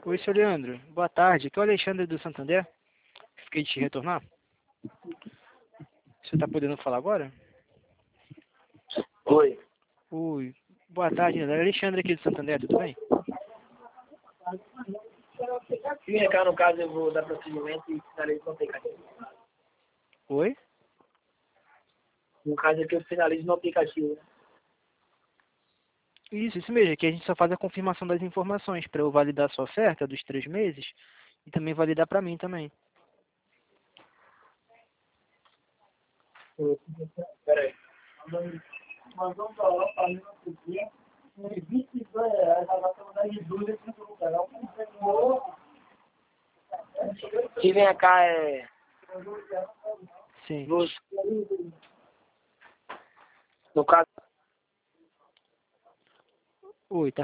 Oi, seu Leandro. Boa tarde. Aqui é o Alexandre do Santander. Fiquei de te retornar. Você está podendo falar agora? Oi. Oi. Boa tarde, Leandro. Alexandre aqui do Santander, tudo bem? Vem cá, no caso, eu vou dar procedimento e finalizo no aplicativo. Oi? No caso aqui, eu finalizo no aplicativo. Isso mesmo. Aqui a gente só faz a confirmação das informações para eu validar a sua oferta dos 3 meses e também validar para mim também. Peraí. Nós vamos falar para mim no dia. R$22, ela vai mandar de dúvida se que vem cá Sim. No caso. Oi, tá